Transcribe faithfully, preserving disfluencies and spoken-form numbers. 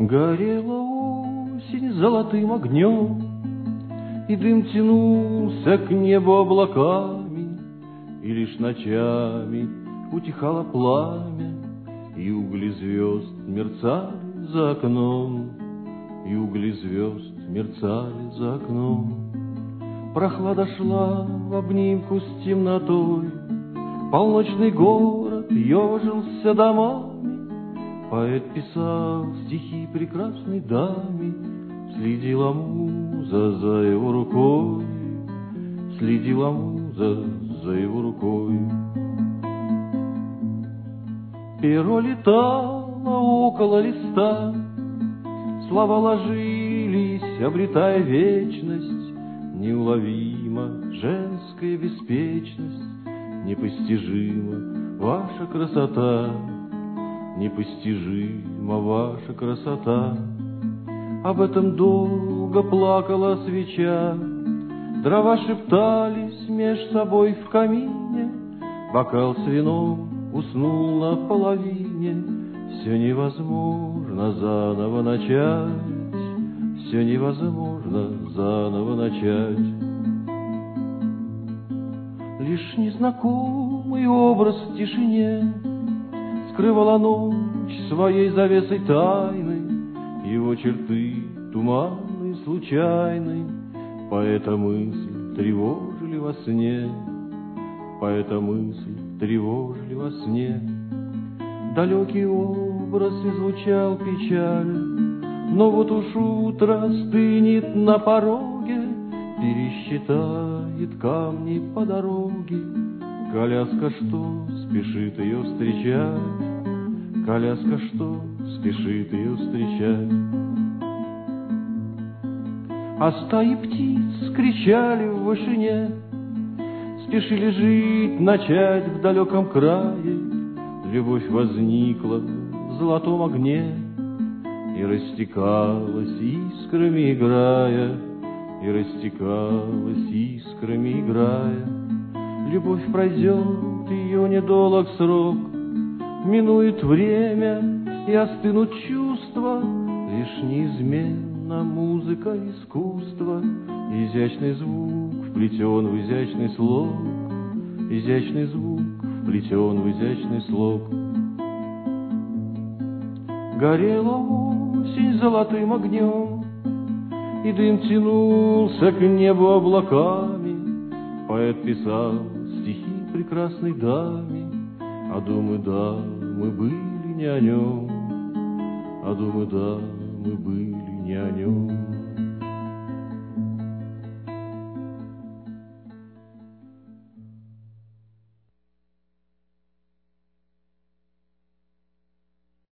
Горела осень золотым огнем, и дым тянулся к небу облаками, и лишь ночами утихало пламя, и угли звезд мерцали за окном, и угли звезд мерцали за окном. Прохлада шла в обнимку с темнотой, полночный город ежился домами. Поэт писал стихи прекрасной даме, следила муза за его рукой, следила муза за его рукой. Перо летало около листа, слова ложились, обретая вечность. Неуловима женская беспечность, непостижима ваша красота, непостижима ваша красота. Об этом долго плакала свеча, дрова шептались меж собой в камине, бокал с вином уснул на половине. Все невозможно заново начать, все невозможно заново начать. Лишь незнакомый образ в тишине скрывала ночь своей завесой тайны, его черты туманной, случайной. Поэта мысль тревожили во сне, поэта мысль тревожили во сне. Далекий образ излучал печаль, но вот уж утро стынет на пороге, пересчитает камни по дороге. Коляска, что спешит ее встречать, коляска, что спешит ее встречать. А стаи птиц кричали в вышине, спешили жить, начать в далеком крае. Любовь возникла в золотом огне и растекалась искрами играя, и растекалась искрами играя. Любовь пройдет, ее недолг срок, минует время и остынут чувства, лишь неизменно музыка искусства. Изящный звук вплетен в изящный слог, изящный звук вплетен в изящный слог. Горела осень золотым огнем, и дым тянулся к небу облаками. Поэт писал стихи прекрасной даме, а думы дамы были не о нем, а думы дамы были не о нем.